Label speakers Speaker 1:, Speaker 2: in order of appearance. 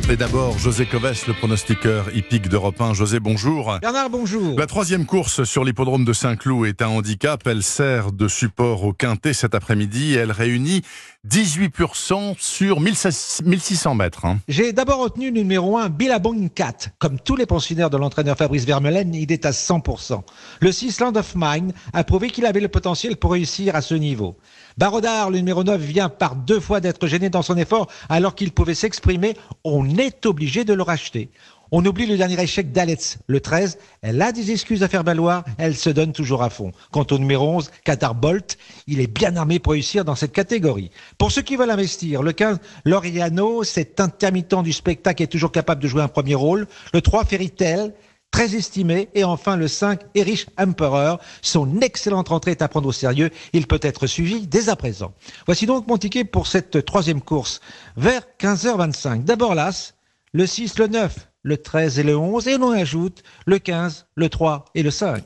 Speaker 1: Et d'abord, José Coves, le pronostiqueur hippique d'Europe 1. José, bonjour.
Speaker 2: Bernard, bonjour.
Speaker 1: La troisième course sur l'hippodrome de Saint-Cloud est un handicap. Elle sert de support au quintet cet après-midi. Elle réunit 18% sur 1600 mètres.
Speaker 2: J'ai d'abord retenu le numéro 1, Billabong Cat. Comme tous les pensionnaires de l'entraîneur Fabrice Vermeulen, il est à 100%. Le 6, Land of Mine, a prouvé qu'il avait le potentiel pour réussir à ce niveau. Barodard, le numéro 9, vient par 2 fois d'être gêné dans son effort alors qu'il pouvait s'exprimer. On est obligé de le racheter. On oublie le dernier échec d'Aletz, le 13. Elle a des excuses à faire valoir, elle se donne toujours à fond. Quant au numéro 11, Qatar Bolt, il est bien armé pour réussir dans cette catégorie. Pour ceux qui veulent investir, le 15, Loriano, cet intermittent du spectacle est toujours capable de jouer un premier rôle. Le 3, Fairy Tail, très estimé. Et enfin le 5, Erich Emperor. Son excellente rentrée est à prendre au sérieux. Il peut être suivi dès à présent. Voici donc mon ticket pour cette troisième course. Vers 15h25. D'abord l'As, le 6, le 9, le 13 et le 11. Et l'on ajoute le 15, le 3 et le 5.